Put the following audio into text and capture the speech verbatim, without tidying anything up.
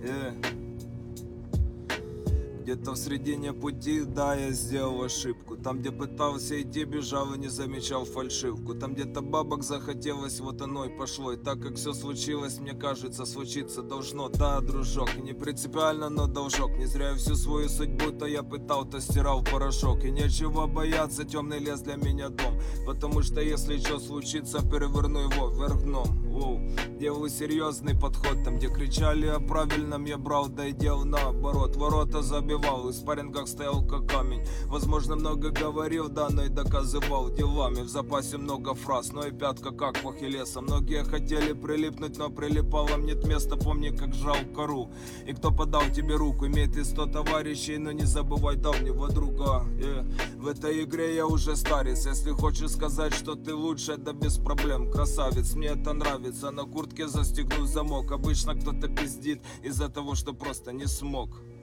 э. Где-то в середине пути, да, я сделал ошибку. Там, где пытался идти, бежал и не замечал фальшивку. Там где-то бабок захотелось, вот оно и пошло. И так как все случилось, мне кажется, случиться должно. Да, дружок, и не принципиально, но должок. Не зря я всю свою судьбу, то я пытал, то стирал в порошок. И нечего бояться, темный лес для меня дом. Потому что если что случится, переверну его вверх дном. Оу. Делаю серьезный подход. Там, где кричали о правильном, я брал, да и делал наоборот. Ворота забивал, в спаррингах стоял как камень. Возможно, много говорил, да, но и доказывал делами. В запасе много фраз, но и пятка как в Ахиллеса. Многие хотели прилипнуть, но прилипалом нет места. Помни, как жал кору. И кто подал тебе руку, имеет и сто товарищей, но не забывай давнего друга. Yeah. В этой игре я уже старец. Если хочешь сказать, что ты лучше, да без проблем. Красавец, мне это нравится. На куртке застегнуть замок. Обычно кто-то пиздит из-за того, что просто не смог.